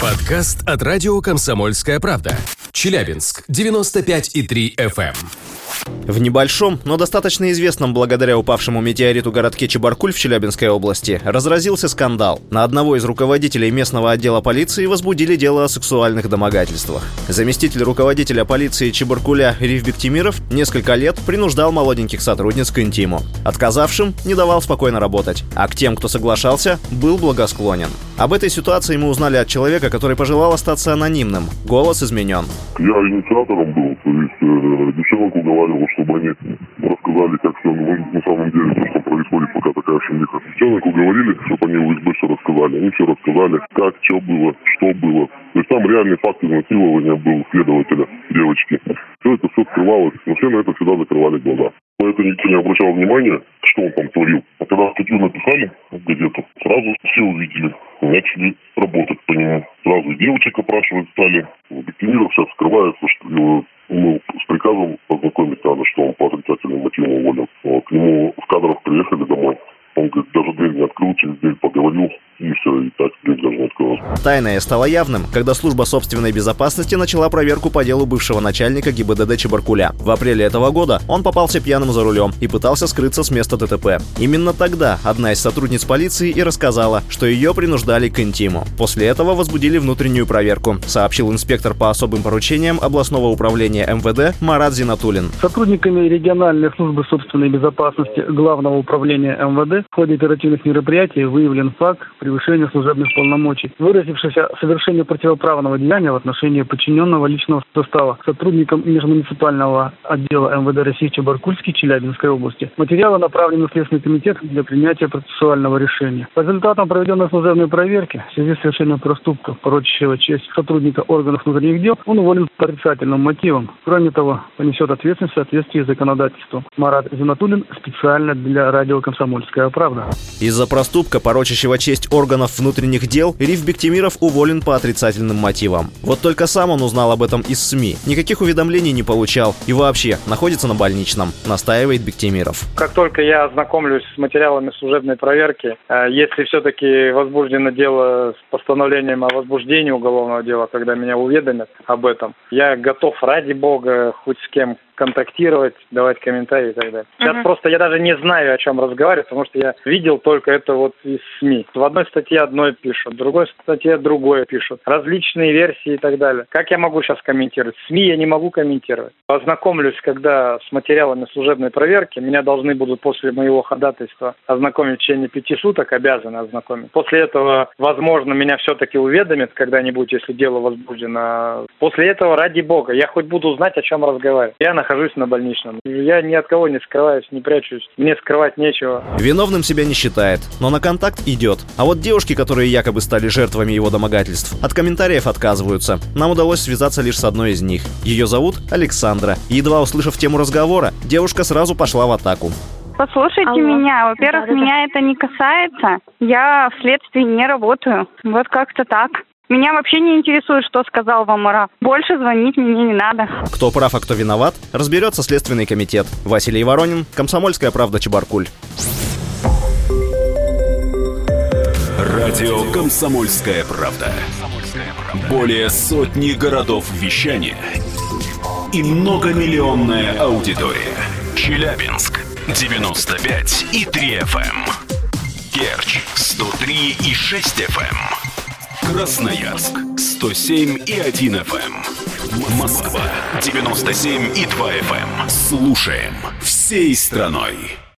Подкаст от радио «Комсомольская правда». Челябинск, 95,3 FM. В небольшом, но достаточно известном благодаря упавшему метеориту городке Чебаркуль в Челябинской области разразился скандал. На одного из руководителей местного отдела полиции возбудили дело о сексуальных домогательствах. Заместитель руководителя полиции Чебаркуля Риф Бектимиров несколько лет принуждал молоденьких сотрудниц к интиму. Отказавшим не давал спокойно работать, а к тем, кто соглашался, был благосклонен. Об этой ситуации мы узнали от человека, который пожелал остаться анонимным. Голос изменен. Я инициатором был, то есть девчонок уговаривал, чтобы они рассказали, как все на самом деле, что происходит, пока такая шумиха. Девчонок уговорили, чтобы они в УСБ все рассказали. Они все рассказали, как, что было, что было. То есть там реальный факт изнасилования был следователя, девочки. Все скрывалось, но все на это всегда закрывали глаза. На это никто не обращал внимания, что он там творил. А когда статью написали в газету, сразу все увидели, начали работать по нему. Сразу девочек опрашивать стали. Бектимиров сейчас скрывается, что его с приказом познакомить надо, что он по отрицательным мотивам уволен. К нему в кадрах приехали домой. Он, говорит, даже дверь не открыл, через дверь поговорил, и все, и так дверь даже не открылась. Тайное стало явным, когда служба собственной безопасности начала проверку по делу бывшего начальника ГИБДД Чебаркуля. В апреле этого года он попался пьяным за рулем и пытался скрыться с места ДТП. Именно тогда одна из сотрудниц полиции и рассказала, что ее принуждали к интиму. После этого возбудили внутреннюю проверку, сообщил инспектор по особым поручениям областного управления МВД Марат Зинатуллин. Сотрудниками региональной службы собственной безопасности Главного управления МВД в ходе оперативных мероприятий выявлен факт превышения служебных полномочий, выразившийся в совершении противоправного деяния в отношении подчиненного личного состава сотрудникам межмуниципального отдела МВД России Чебаркульский Челябинской области. Материалы направлены в Следственный комитет для принятия процессуального решения. По результатам проведенной служебной проверки в связи с совершением проступков, порочащего честь сотрудника органов внутренних дел, он уволен по отрицательным мотивам. Кроме того, понесет ответственность в соответствии с законодательством. Марат Зинатуллин специально для радио «Комсомольская правда». Из-за проступка, порочащего честь органов внутренних дел, Риф Бектимиров уволен по отрицательным мотивам. Вот только сам он узнал об этом из СМИ. Никаких уведомлений не получал и вообще находится на больничном, настаивает Бектимиров. Как только я ознакомлюсь с материалами служебной проверки, если все-таки возбуждено дело с постановлением о возбуждении уголовного дела, когда меня уведомят об этом, я готов, ради бога, хоть с кем контактировать, давать комментарии и так далее. Сейчас просто я даже не знаю, о чем разговаривать, потому что я видел только это вот из СМИ. В одной статье одной пишут, в другой статье другое пишут. Различные версии и так далее. Как я могу сейчас комментировать? СМИ я не могу комментировать. Ознакомлюсь, когда с материалами служебной проверки, меня должны будут после моего ходатайства ознакомить в течение 5 суток, обязаны ознакомить. После этого, возможно, меня все-таки уведомят когда-нибудь, если дело возбуждено. После этого, ради бога, я хоть буду знать, о чем разговаривать. Я нахожусь на больничном. Я ни от кого не скрываюсь, не прячусь. Мне скрывать нечего. Виновным себя не считает, но на контакт идет. А вот девушки, которые якобы стали жертвами его домогательств, от комментариев отказываются. Нам удалось связаться лишь с одной из них. Ее зовут Александра. И едва услышав тему разговора, девушка сразу пошла в атаку. Послушайте меня. Во-первых, меня это не касается. Я в следствии не работаю. Вот как-то так. Меня вообще не интересует, что сказал вам Марат. Больше звонить мне не надо. Кто прав, а кто виноват, разберется Следственный комитет. Василий Воронин, «Комсомольская правда», Чебаркуль. Радио «Комсомольская правда». Более сотни городов вещания и многомиллионная аудитория. Челябинск 95,3 FM. Керчь 103,6 FM. Красноярск 107,1 FM. Москва 97,2 FM. Слушаем всей страной.